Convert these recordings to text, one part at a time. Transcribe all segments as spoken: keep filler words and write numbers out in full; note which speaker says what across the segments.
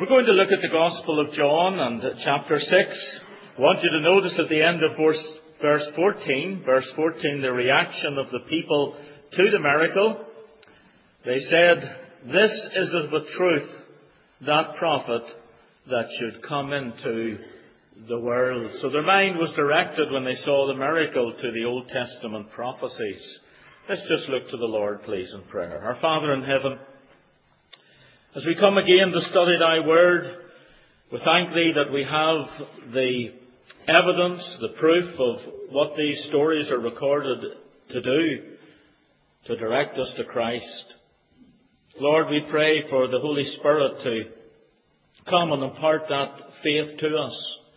Speaker 1: We're going to look at the Gospel of John and chapter six. I want you to notice at the end of verse, verse fourteen, verse fourteen, the reaction of the people to the miracle. They said, "This is of the truth, that prophet that should come into the world." So their mind was directed when they saw the miracle to the Old Testament prophecies. Let's just look to the Lord, please, in prayer. Our Father in heaven, as we come again to study Thy Word, we thank Thee that we have the evidence, the proof of what these stories are recorded to do, to direct us to Christ. Lord, we pray for the Holy Spirit to come and impart that faith to us.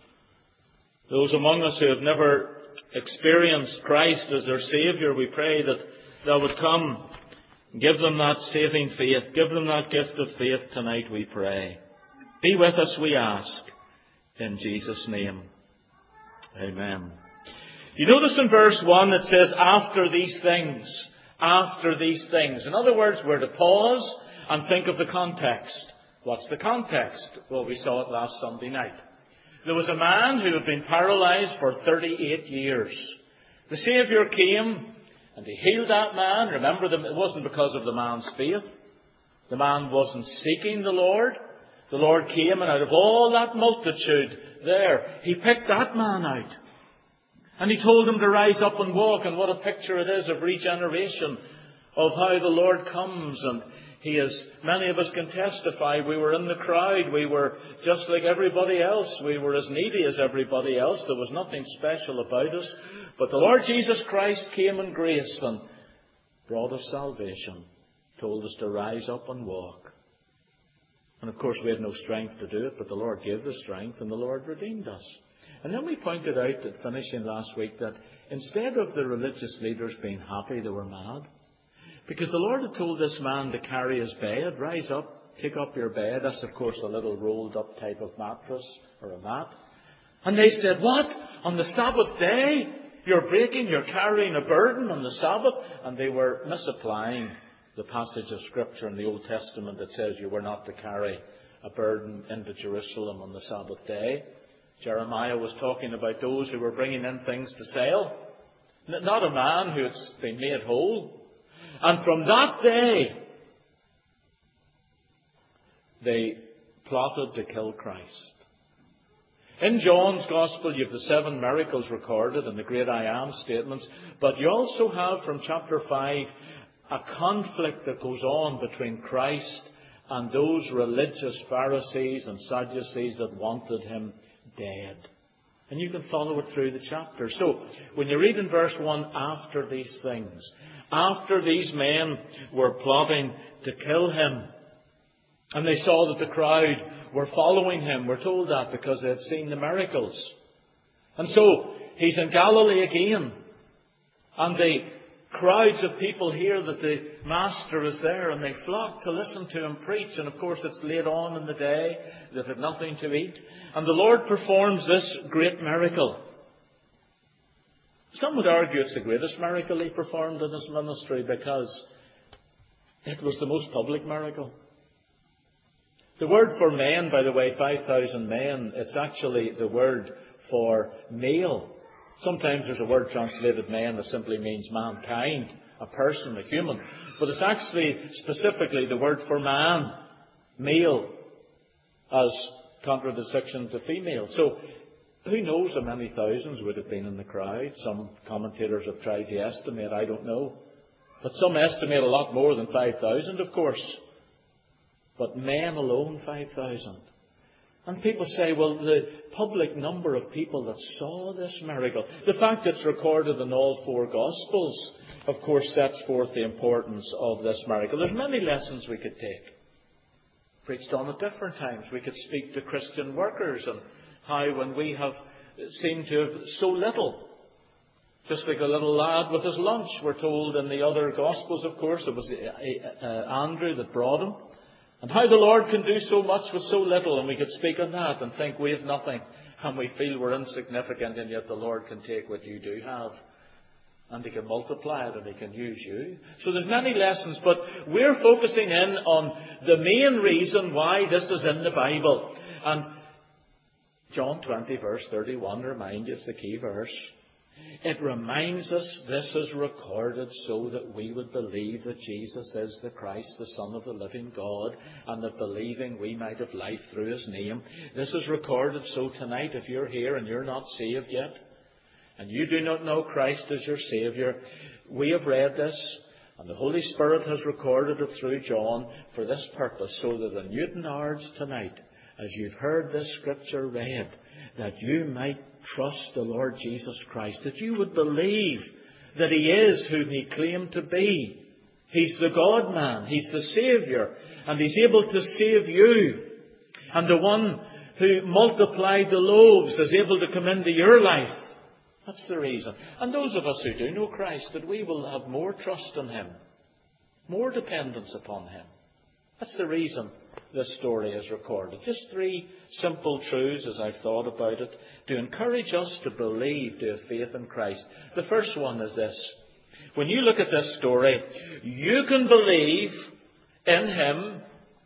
Speaker 1: Those among us who have never experienced Christ as their Saviour, we pray that Thou would come and give them that saving faith. Give them that gift of faith tonight, we pray. Be with us, we ask, in Jesus' name. Amen. You notice in verse one it says, after these things. After these things. In other words, we're to pause and think of the context. What's the context? Well, we saw it last Sunday night. There was a man who had been paralyzed for thirty-eight years. The Saviour came and He healed that man. Remember, it wasn't because of the man's faith. The man wasn't seeking the Lord. The Lord came, and out of all that multitude there, He picked that man out. And He told him to rise up and walk. And what a picture it is of regeneration, of how the Lord comes. And He is, many of us can testify, we were in the crowd. We were just like everybody else. We were as needy as everybody else. There was nothing special about us. But the Lord Jesus Christ came in grace and brought us salvation. Told us to rise up and walk. And of course we had no strength to do it, but the Lord gave the strength and the Lord redeemed us. And then we pointed out at finishing last week that instead of the religious leaders being happy, they were mad. Because the Lord had told this man to carry his bed. Rise up, take up your bed. That's of course a little rolled up type of mattress or a mat. And they said, what? On the Sabbath day? You're breaking, you're carrying a burden on the Sabbath? And they were misapplying the passage of Scripture in the Old Testament that says you were not to carry a burden into Jerusalem on the Sabbath day. Jeremiah was talking about those who were bringing in things to sell. Not a man who had been made whole. And from that day, they plotted to kill Christ. In John's Gospel, you have the seven miracles recorded and the great I am statements. But you also have from chapter five a conflict that goes on between Christ and those religious Pharisees and Sadducees that wanted Him dead. And you can follow it through the chapter. So, when you read in verse one, after these things, after these men were plotting to kill Him, and they saw that the crowd were following Him. We're told that because they had seen the miracles. And so, He's in Galilee again. And the crowds of people hear that the Master is there, and they flock to listen to Him preach. And of course, it's late on in the day. They've had nothing to eat. And the Lord performs this great miracle. Some would argue it's the greatest miracle He performed in His ministry because it was the most public miracle. The word for men, by the way, five thousand men, it's actually the word for male. Sometimes there's a word translated man that simply means mankind, a person, a human. But it's actually specifically the word for man, male, as contradistinction to female. So, who knows how many thousands would have been in the crowd? Some commentators have tried to estimate, I don't know. But some estimate a lot more than five thousand, of course. But men alone, five thousand. And people say, well, the public number of people that saw this miracle, the fact it's recorded in all four Gospels, of course, sets forth the importance of this miracle. There's many lessons we could take. Preached on at different times. We could speak to Christian workers and how when we have seemed to have so little, just like a little lad with his lunch, we're told in the other Gospels, of course, it was uh, Andrew that brought him. And how the Lord can do so much with so little, and we could speak on that and think we have nothing, and we feel we're insignificant, and yet the Lord can take what you do have And He can multiply it and He can use you. So there's many lessons, but we're focusing in on the main reason why this is in the Bible. And John twenty verse thirty-one reminds you, it's the key verse. It reminds us this is recorded so that we would believe that Jesus is the Christ, the Son of the living God, and that believing we might have life through His name. This is recorded so tonight, if you're here and you're not saved yet, and you do not know Christ as your Saviour, we have read this, and the Holy Spirit has recorded it through John for this purpose, so that in Newton Ards tonight, as you've heard this scripture read, that you might trust the Lord Jesus Christ, that you would believe that He is whom He claimed to be. He's the God-man, He's the Saviour, and He's able to save you. And the one who multiplied the loaves is able to come into your life. That's the reason. And those of us who do know Christ, that we will have more trust in Him, more dependence upon Him. That's the reason this story is recorded. Just three simple truths as I've thought about it to encourage us to believe, to have faith in Christ. The first one is this. When you look at this story, you can believe in Him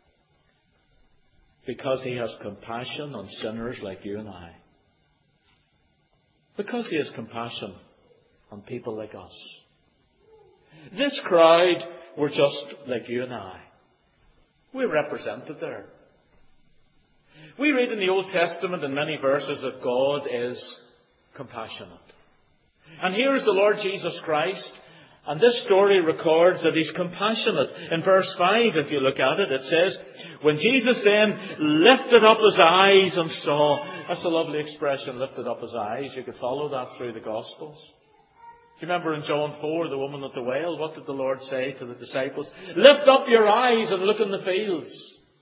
Speaker 1: because He has compassion on sinners like you and I. Because He has compassion on people like us. This crowd were just like you and I. We're represented there. We read in the Old Testament in many verses that God is compassionate. And here is the Lord Jesus Christ. And this story records that He's compassionate. In verse five, if you look at it, it says, when Jesus then lifted up His eyes and saw. That's a lovely expression, lifted up His eyes. You could follow that through the Gospels. Do you remember in John four, the woman at the well, what did the Lord say to the disciples? Lift up your eyes and look in the fields.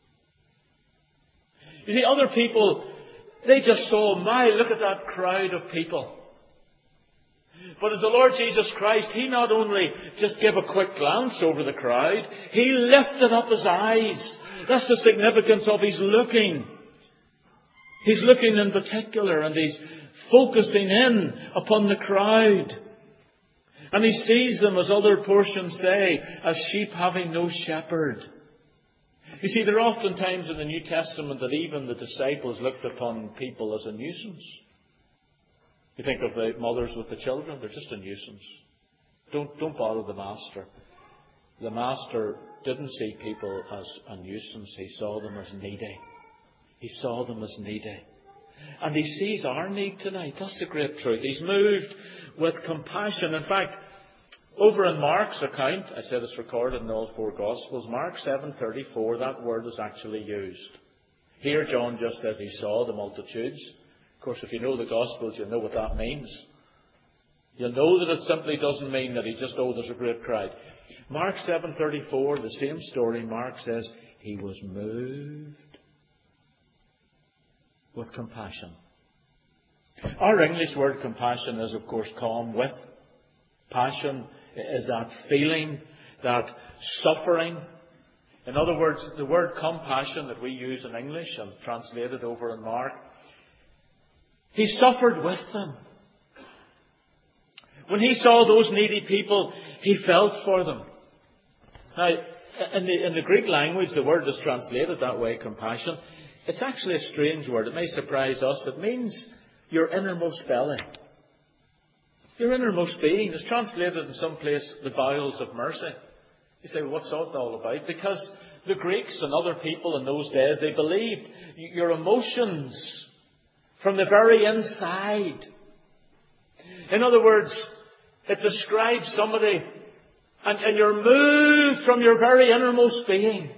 Speaker 1: You see, other people, they just saw, my, look at that crowd of people. But as the Lord Jesus Christ, He not only just gave a quick glance over the crowd, He lifted up His eyes. That's the significance of He's looking. He's looking in particular, and He's focusing in upon the crowd. And He sees them, as other portions say, as sheep having no shepherd. You see, there are often times in the New Testament that even the disciples looked upon people as a nuisance. You think of the mothers with the children, they're just a nuisance. Don't, don't bother the Master. The Master didn't see people as a nuisance. He saw them as needy. He saw them as needy. And He sees our need tonight. That's the great truth. He's moved with compassion. In fact, over in Mark's account, I said it's recorded in all four Gospels, Mark seven thirty-four, that word is actually used. Here John just says he saw the multitudes. Of course, if you know the Gospels, you'll know what that means. You'll know that it simply doesn't mean that he just, oh, there's a great crowd. Mark seven thirty-four, the same story, Mark says, He was moved with compassion. Our English word compassion is, of course, calm with. Passion is that feeling, that suffering. In other words, the word compassion that we use in English and translated over in Mark, He suffered with them. When He saw those needy people, He felt for them. Now, in the, in the Greek language, the word is translated that way, compassion. It's actually a strange word. It may surprise us. It means your innermost belly. Your innermost being is translated in some place, the bowels of mercy. You say, well, what's that all about? Because the Greeks and other people in those days, they believed your emotions from the very inside. In other words, it describes somebody and, and you're moved from your very innermost being.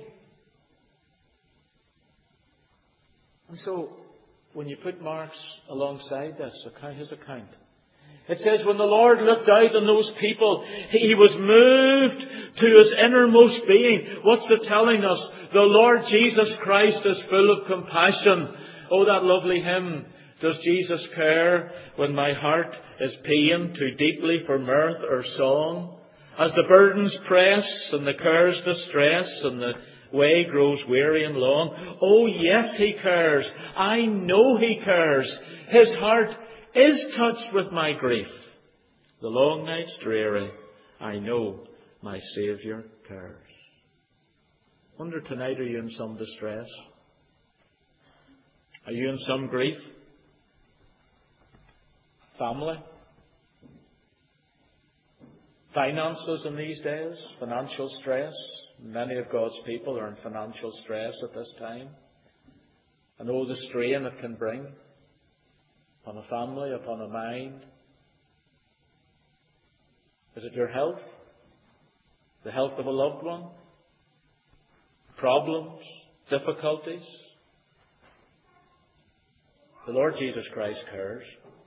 Speaker 1: And so, when you put Mark's alongside this, his account, it says when the Lord looked out on those people, He was moved to His innermost being. What's it telling us? The Lord Jesus Christ is full of compassion. Oh, that lovely hymn. Does Jesus care when my heart is pained too deeply for mirth or song? As the burdens press and the cares distress and the way grows weary and long. Oh, yes, He cares. I know He cares. His heart is touched with my grief. The long nights dreary, I know my Saviour cares. Wonder tonight, are you in some distress? Are you in some grief? Family? Finances in these days? Financial stress? Many of God's people are in financial stress at this time. And all the strain it can bring upon a family, upon a mind. Is it your health? The health of a loved one? Problems? Difficulties? The Lord Jesus Christ cares.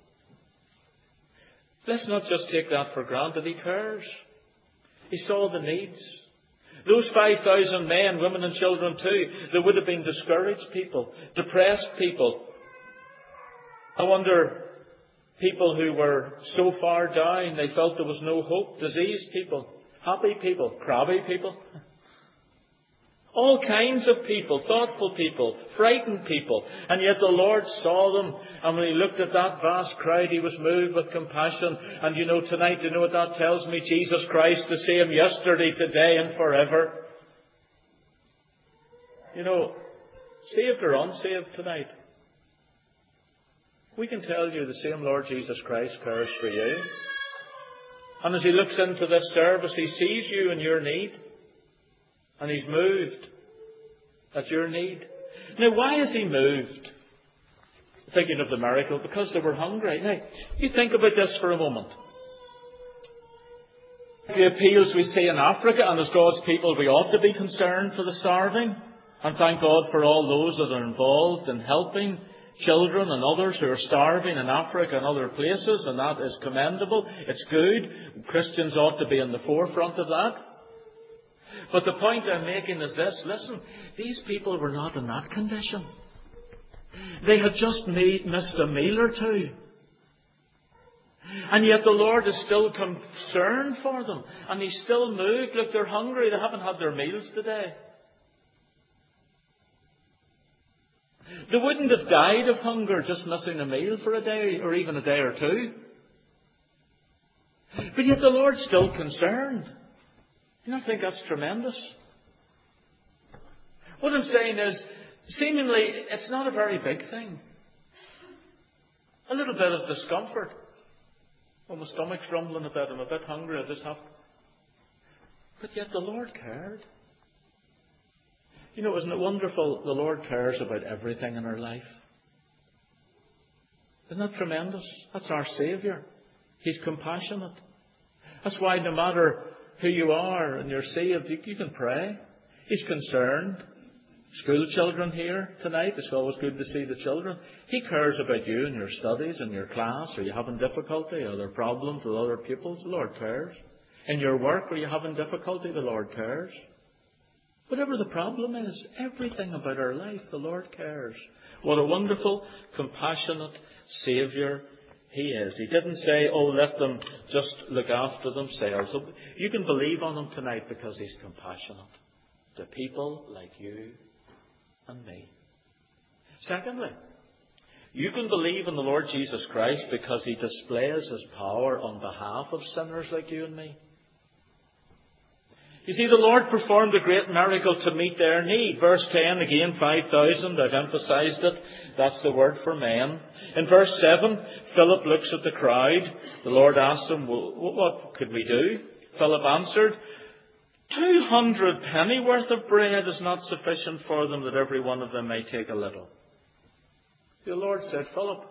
Speaker 1: Let's not just take that for granted. He cares. He saw the needs. Those five thousand men, women and children too, there would have been discouraged people, depressed people. I wonder, people who were so far down they felt there was no hope, diseased people, happy people, crabby people. All kinds of people, thoughtful people, frightened people. And yet the Lord saw them. And when He looked at that vast crowd, He was moved with compassion. And you know, tonight, you know what that tells me? Jesus Christ, the same yesterday, today and forever. You know, saved or unsaved tonight, we can tell you the same Lord Jesus Christ cares for you. And as He looks into this service, He sees you and your need. And He's moved at your need. Now, why is He moved? Thinking of the miracle, because they were hungry. Now, you think about this for a moment. The appeals we see in Africa, and as God's people, we ought to be concerned for the starving. And thank God for all those that are involved in helping children and others who are starving in Africa and other places, and that is commendable. It's good. Christians ought to be in the forefront of that. But the point I'm making is this. Listen, these people were not in that condition. They had just made, missed a meal or two. And yet the Lord is still concerned for them. And He's still moved. Look, they're hungry. They haven't had their meals today. They wouldn't have died of hunger just missing a meal for a day or even a day or two. But yet the Lord's still concerned. You don't think that's tremendous? What I'm saying is, seemingly, it's not a very big thing. A little bit of discomfort. Oh, my stomach's rumbling a bit. I'm a bit hungry. I just have... But yet the Lord cared. You know, isn't it wonderful? The Lord cares about everything in our life. Isn't that tremendous? That's our Saviour. He's compassionate. That's why no matter who you are and you're saved, you, you can pray. He's concerned. School children here tonight, it's always good to see the children. He cares about you and your studies and your class. Are you having difficulty? Are there problems with other pupils? The Lord cares. In your work, are you having difficulty? The Lord cares. Whatever the problem is, everything about our life, the Lord cares. What a wonderful, compassionate Saviour He is. He didn't say, oh, let them just look after themselves. You can believe on Him tonight because He's compassionate to people like you and me. Secondly, you can believe in the Lord Jesus Christ because He displays His power on behalf of sinners like you and me. You see, the Lord performed a great miracle to meet their need. Verse ten, again, five thousand. I've emphasized it. That's the word for men. In verse seven, Philip looks at the crowd. The Lord asked him, well, what could we do? Philip answered, Two hundred pennyworth of bread is not sufficient for them, that every one of them may take a little. The Lord said, Philip,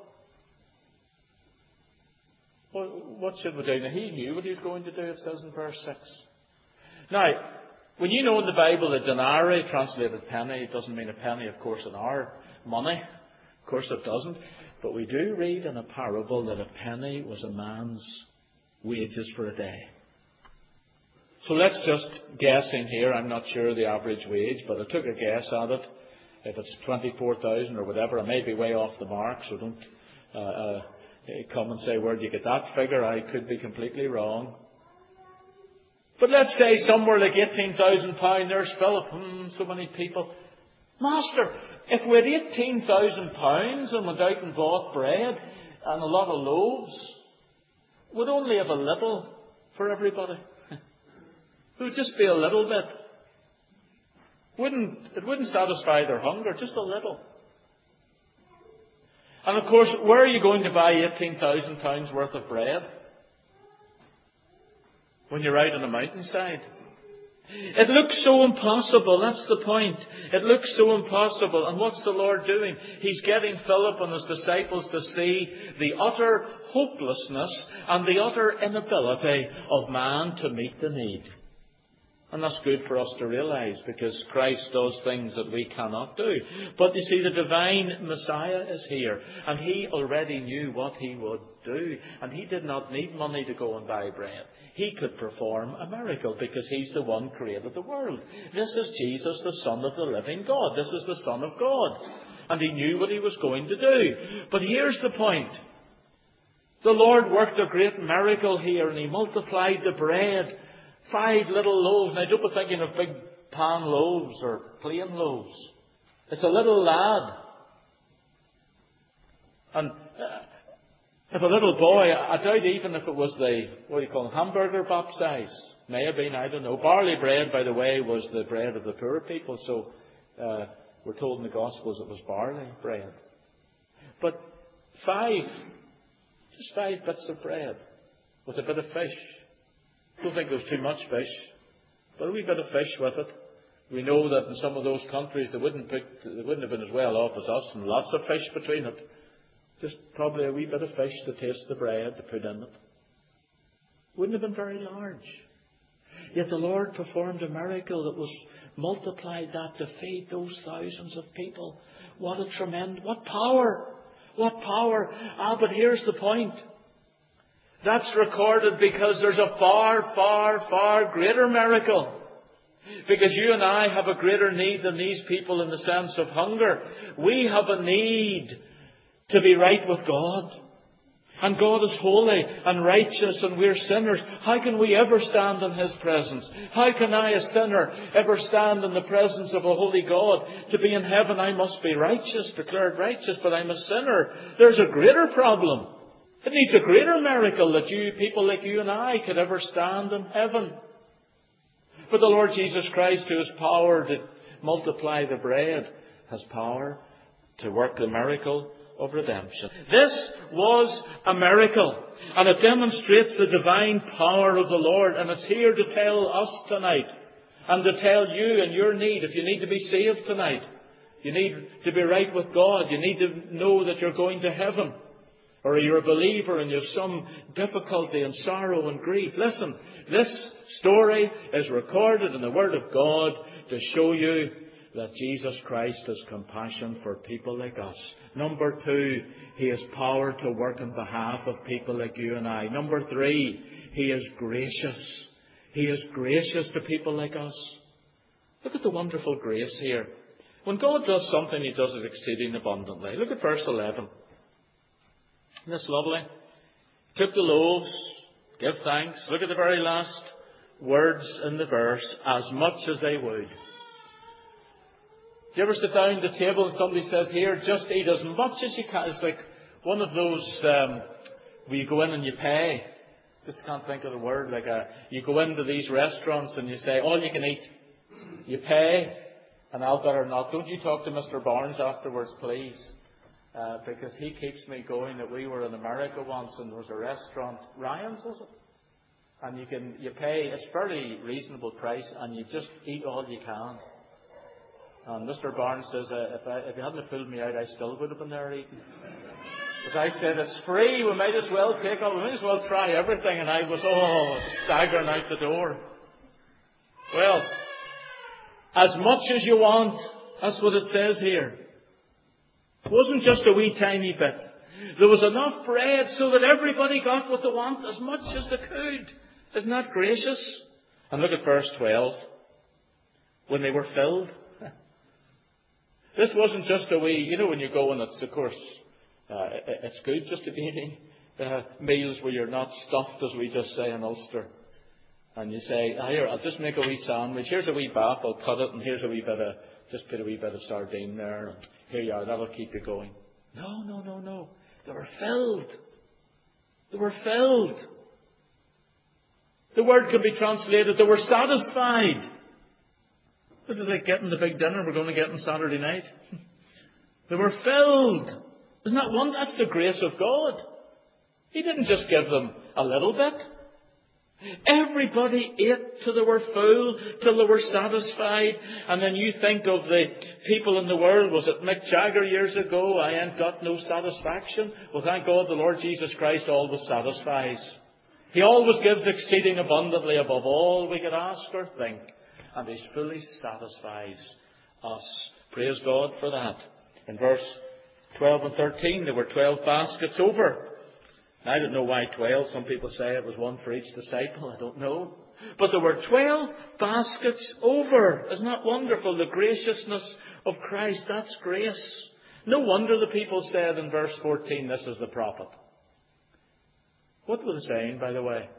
Speaker 1: well, what should we do? Now, he knew what he was going to do, it says in verse six. Now, when you know in the Bible a denarii, translated penny, it doesn't mean a penny, of course, in our money. Of course it doesn't. But we do read in a parable that a penny was a man's wages for a day. So let's just guessing here. I'm not sure the average wage, but I took a guess at it. If it's twenty-four thousand or whatever, I may be way off the mark, so don't uh, uh, come and say, where do you get that figure? I could be completely wrong. But let's say somewhere like eighteen thousand pounds, there's Philip, hmm, so many people. Master, if we had eighteen thousand pounds and went out and bought bread and a lot of loaves, would only have a little for everybody. It would just be a little bit. Wouldn't, it wouldn't satisfy their hunger, just a little. And of course, where are you going to buy eighteen thousand pounds worth of bread? When you're out on the mountainside. It looks so impossible, that's the point. It looks so impossible. And what's the Lord doing? He's getting Philip and his disciples to see the utter hopelessness and the utter inability of man to meet the need. And that's good for us to realize, because Christ does things that we cannot do. But you see, the divine Messiah is here, and he already knew what he would do. And he did not need money to go and buy bread. He could perform a miracle because he's the one who created the world. This is Jesus, the Son of the living God. This is the Son of God. And he knew what he was going to do. But here's the point. The Lord worked a great miracle here, and he multiplied the bread. Five little loaves. Now, don't be thinking of big pan loaves or plain loaves. It's a little lad. And uh, if a little boy, I doubt even if it was the, what do you call it, hamburger bap size. May have been, I don't know. Barley bread, by the way, was the bread of the poor people. So uh, we're told in the Gospels it was barley bread. But five, just five bits of bread with a bit of fish. I don't think there was too much fish, but a wee bit of fish with it. We know that in some of those countries they wouldn't pick, they wouldn't have been as well off as us, and lots of fish between it. Just probably a wee bit of fish to taste the bread to put in it. Wouldn't have been very large. Yet the Lord performed a miracle that was multiplied that to feed those thousands of people. What a tremendous, what power! What power! Ah, but here's the point. That's recorded because there's a far, far, far greater miracle. Because you and I have a greater need than these people in the sense of hunger. We have a need to be right with God. And God is holy and righteous, and we're sinners. How can we ever stand in His presence? How can I, a sinner, ever stand in the presence of a holy God? To be in heaven I must be righteous, declared righteous, but I'm a sinner. There's a greater problem. It needs a greater miracle that you, people like you and I, could ever stand in heaven. But the Lord Jesus Christ, who has power to multiply the bread, has power to work the miracle of redemption. This was a miracle, and it demonstrates the divine power of the Lord, and it's here to tell us tonight, and to tell you in your need, if you need to be saved tonight, you need to be right with God, you need to know that you're going to heaven. Or you're a believer and you have some difficulty and sorrow and grief. Listen, this story is recorded in the Word of God to show you that Jesus Christ has compassion for people like us. Number two, He has power to work on behalf of people like you and I. Number three, He is gracious. He is gracious to people like us. Look at the wonderful grace here. When God does something, He does it exceeding abundantly. Look at verse eleven. Isn't this lovely? Took the loaves, give thanks. Look at the very last words in the verse. As much as they would. Do you ever sit down at the table and somebody says, here, just eat as much as you can? It's like one of those um, where you go in and you pay. Just can't think of the word. Like a, you go into these restaurants and you say, all you can eat. You pay, and I'll better not. Don't you talk to Mister Barnes afterwards, please. Uh, because he keeps me going that we were in America once and there was a restaurant, Ryan's was it? And you can, you pay, it's fairly reasonable price and you just eat all you can. And Mister Barnes says, uh, if, I, if you hadn't pulled me out, I still would have been there eating. But I said, it's free, we might as well take all, we might as well try everything. And I was, oh, staggering out the door. Well, as much as you want, that's what it says here. It wasn't just a wee tiny bit. There was enough bread so that everybody got what they want as much as they could. Isn't that gracious? And look at verse twelve. When they were filled. This wasn't just a wee, you know when you go and it's, of course, uh, it's good just to be eating uh, meals where you're not stuffed, as we just say in Ulster. And you say, oh, here, I'll just make a wee sandwich. Here's a wee bap, I'll cut it, and here's a wee bit of, just put a wee bit of sardine there. And here you are, that'll keep you going. No, no, no, no. They were filled. They were filled. The word can be translated, they were satisfied. This is like getting the big dinner we're going to get on Saturday night. They were filled. Isn't that one? That's the grace of God. He didn't just give them a little bit. Everybody ate till they were full, till they were satisfied. And then you think of the people in the world. Was it Mick Jagger years ago? I ain't got no satisfaction. Well, thank God the Lord Jesus Christ always satisfies. He always gives exceeding abundantly above all we could ask or think. And He fully satisfies us. Praise God for that. In verse twelve and thirteen, there were twelve baskets over. I don't know why twelve. Some people say it was one for each disciple. I don't know. But there were twelve baskets over. Isn't that wonderful? The graciousness of Christ. That's grace. No wonder the people said in verse fourteen, this is the prophet. What were they saying, by the way?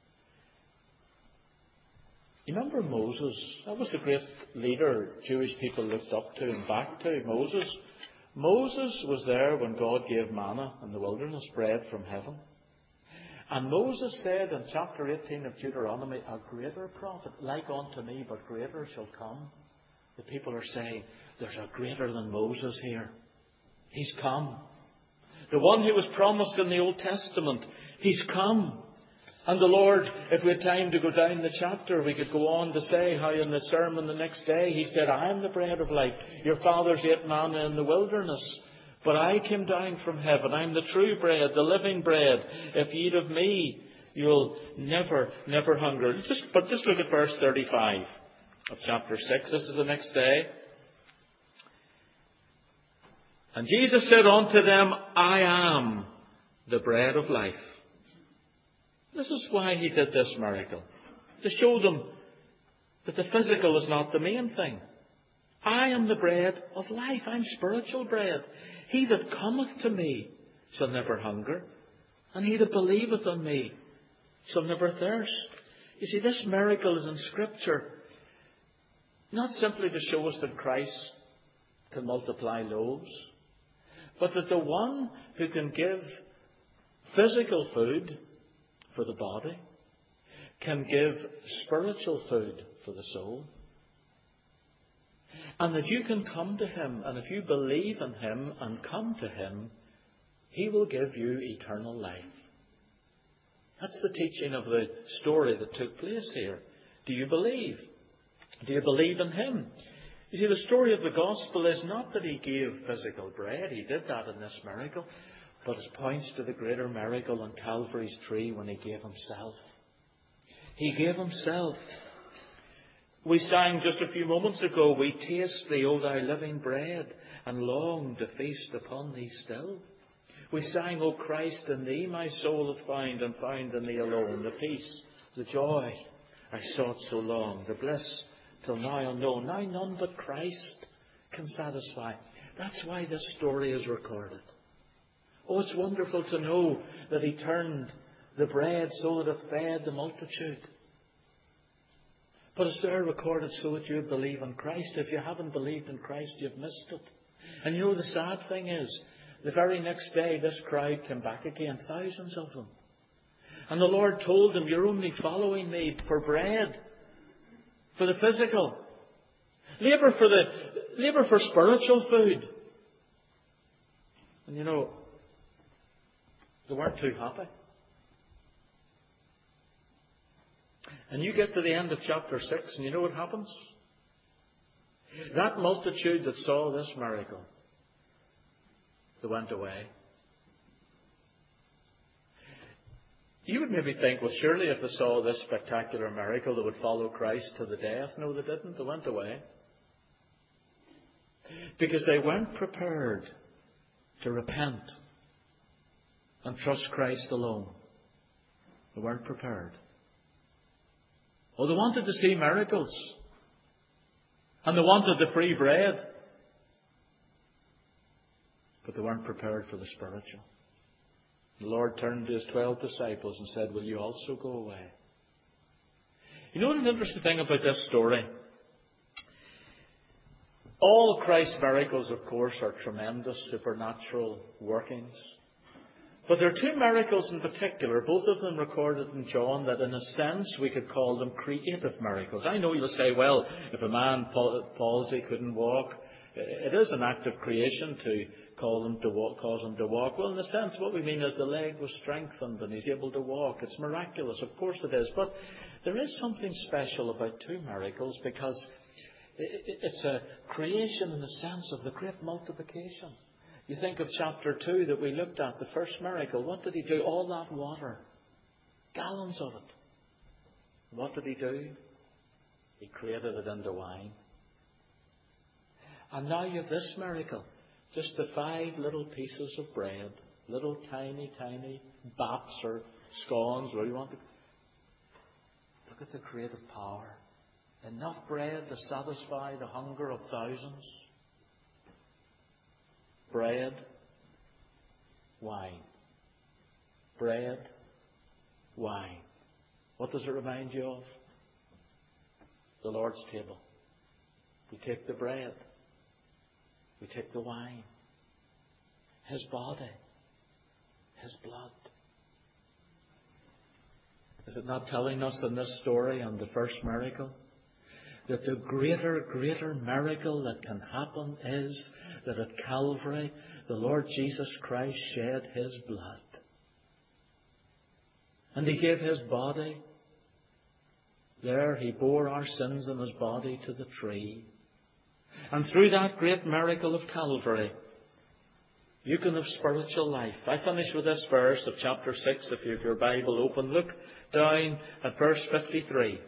Speaker 1: You remember Moses? That was the great leader Jewish people looked up to and back to. Moses. Moses was there when God gave manna in the wilderness, bread from heaven. And Moses said in chapter eighteen of Deuteronomy, a greater prophet, like unto me, but greater shall come. The people are saying, there's a greater than Moses here. He's come. The one who was promised in the Old Testament, He's come. And the Lord, if we had time to go down the chapter, we could go on to say how in the sermon the next day He said, I am the bread of life. Your fathers ate manna in the wilderness, but I came down from heaven. I am the true bread, the living bread. If you eat of me, you'll never, never hunger. Just, but just look at verse thirty-five of chapter six. This is the next day. And Jesus said unto them, I am the bread of life. This is why He did this miracle. To show them that the physical is not the main thing. I am the bread of life. I'm spiritual bread. He that cometh to me shall never hunger. And he that believeth on me shall never thirst. You see, this miracle is in Scripture. Not simply to show us that Christ can multiply loaves. But that the one who can give physical food for the body can give spiritual food for the soul. And that you can come to Him, and if you believe in Him and come to Him, He will give you eternal life. That's the teaching of the story that took place here. Do you believe? Do you believe in Him? You see, the story of the gospel is not that He gave physical bread. He did that in this miracle. But it points to the greater miracle on Calvary's tree when He gave Himself. He gave Himself. We sang just a few moments ago, we taste Thee, O Thou living bread, and long to feast upon Thee still. We sang, O Christ, in Thee my soul hath found, and found in Thee alone the peace, the joy I sought so long, the bliss till now unknown. Now none but Christ can satisfy. That's why this story is recorded. Oh, it's wonderful to know that He turned the bread so that it fed the multitude. But it's there recorded so that you would believe in Christ. If you haven't believed in Christ, you've missed it. And you know the sad thing is, the very next day this crowd came back again, thousands of them. And the Lord told them, you're only following me for bread, for the physical. Labour for the labour for spiritual food. And you know, they weren't too happy. And you get to the end of chapter six, and you know what happens? That multitude that saw this miracle, they went away. You would maybe think, well, surely if they saw this spectacular miracle, they would follow Christ to the death. No, they didn't. They went away. Because they weren't prepared to repent and trust Christ alone. They weren't prepared. Oh, they wanted to see miracles. And they wanted the free bread. But they weren't prepared for the spiritual. The Lord turned to His twelve disciples and said, will you also go away? You know what an interesting thing about this story? All Christ's miracles, of course, are tremendous supernatural workings. But there are two miracles in particular, both of them recorded in John, that in a sense we could call them creative miracles. I know you'll say, well, if a man palsy couldn't walk, it is an act of creation to call him to walk, cause him to walk. Well, in a sense, what we mean is the leg was strengthened and he's able to walk. It's miraculous, of course it is. But there is something special about two miracles, because it's a creation in the sense of the great multiplication. You think of chapter two that we looked at, the first miracle. What did he do? All that water, gallons of it. What did he do? He created it into wine. And now you have this miracle. Just the five little pieces of bread. Little tiny, tiny baps or scones, whatever you want to. Look at the creative power. Enough bread to satisfy the hunger of thousands. Bread, wine. Bread, wine. What does it remind you of? The Lord's table. We take the bread. We take the wine. His body. His blood. Is it not telling us in this story on the first miracle that the greater, greater miracle that can happen is that at Calvary the Lord Jesus Christ shed His blood. And He gave His body. There He bore our sins in His body to the tree. And through that great miracle of Calvary, you can have spiritual life. I finish with this verse of chapter six, if you have your Bible open. Look down at verse fifty-three.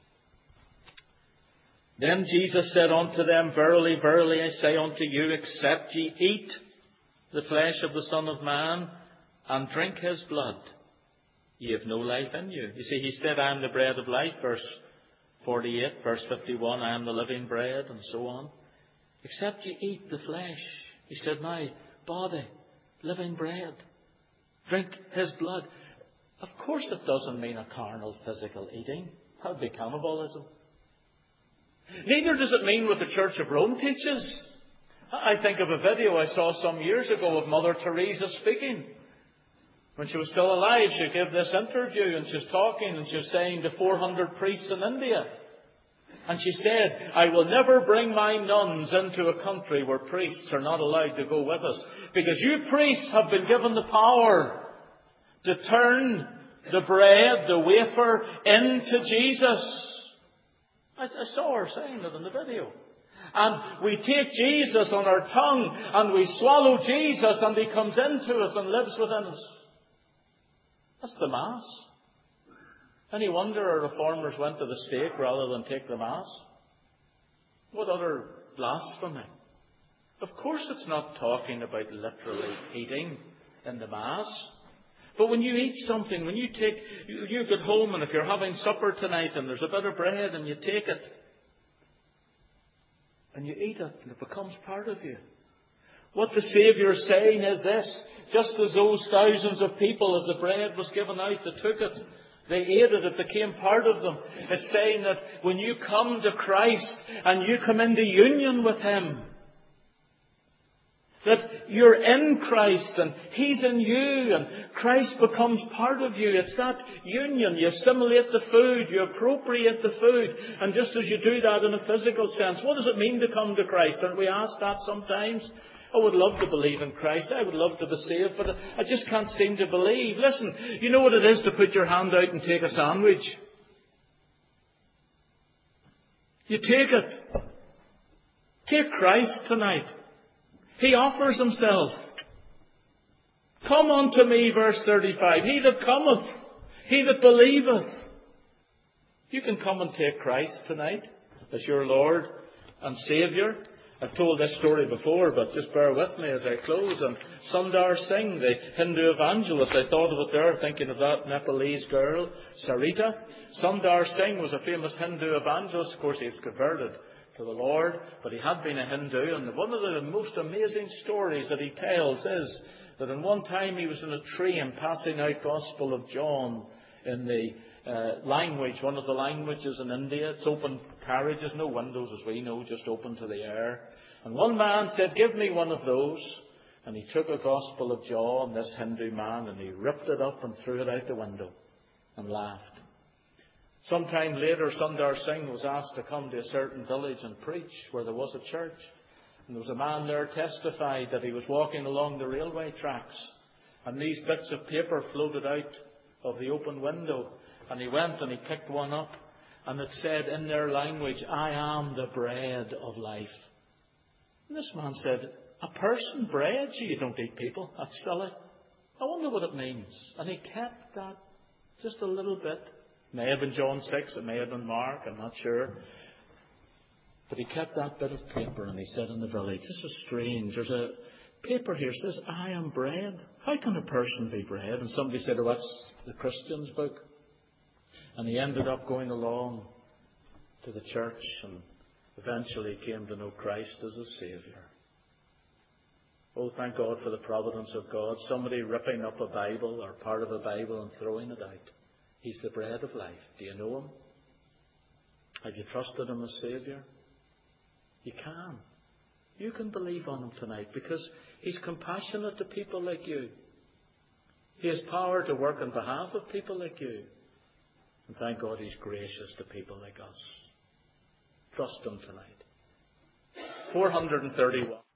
Speaker 1: Then Jesus said unto them, Verily, verily, I say unto you, except ye eat the flesh of the Son of Man and drink His blood, ye have no life in you. You see, He said, I am the bread of life, verse forty-eight, verse fifty-one, I am the living bread, and so on. Except ye eat the flesh. He said, my body, living bread, drink His blood. Of course it doesn't mean a carnal, physical eating. That would be cannibalism. Neither does it mean what the Church of Rome teaches. I think of a video I saw some years ago of Mother Teresa speaking. When she was still alive, she gave this interview and she was talking and she was saying to four hundred priests in India. And she said, I will never bring my nuns into a country where priests are not allowed to go with us. Because you priests have been given the power to turn the bread, the wafer, into Jesus. I, I saw her saying it in the video. And we take Jesus on our tongue and we swallow Jesus and He comes into us and lives within us. That's the Mass. Any wonder our reformers went to the stake rather than take the Mass? What other blasphemy? Of course it's not talking about literally eating in the Mass. But when you eat something, when you take, you, you get home and if you're having supper tonight and there's a bit of bread and you take it and you eat it and it becomes part of you. What the Saviour is saying is this: just as those thousands of people, as the bread was given out, they took it, they ate it, it became part of them. It's saying that when you come to Christ and you come into union with Him, that you're in Christ and He's in you and Christ becomes part of you. It's that union. You assimilate the food, you appropriate the food. And just as you do that in a physical sense, what does it mean to come to Christ? Aren't we asked that sometimes? I would love to believe in Christ. I would love to be saved, but I just can't seem to believe. Listen, you know what it is to put your hand out and take a sandwich? You take it. Take Christ tonight. He offers Himself. Come unto me, verse thirty-five. He that cometh, he that believeth. You can come and take Christ tonight as your Lord and Saviour. I've told this story before, but just bear with me as I close. And Sundar Singh, the Hindu evangelist, I thought of it there, thinking of that Nepalese girl, Sarita. Sundar Singh was a famous Hindu evangelist. Of course, he was converted to the Lord, but he had been a Hindu. And one of the most amazing stories that he tells is that in one time he was in a train passing out Gospel of John in the uh, language, one of the languages in India. It's open carriages, no windows as we know, just open to the air. And one man said, give me one of those. And he took a Gospel of John, this Hindu man, and he ripped it up and threw it out the window and laughed. Sometime later, Sundar Singh was asked to come to a certain village and preach where there was a church. And there was a man there testified that he was walking along the railway tracks, and these bits of paper floated out of the open window. And he went and he picked one up, and it said in their language, "I am the bread of life." And this man said, "A person bread? So you don't eat people? That's silly. I wonder what it means." And he kept that just a little bit. It may have been John six, it may have been Mark, I'm not sure. But he kept that bit of paper, and he said in the village, "This is strange. There's a paper here that says, 'I am bread.' How can a person be bread?" And somebody said, "Oh, that's the Christian's book." And he ended up going along to the church and eventually came to know Christ as his Saviour. Oh, thank God for the providence of God. Somebody ripping up a Bible or part of a Bible and throwing it out. He's the bread of life. Do you know him? Have you trusted him as Saviour? You can. You can believe on him tonight because he's compassionate to people like you. He has power to work on behalf of people like you. And thank God he's gracious to people like us. Trust him tonight. four hundred thirty-one.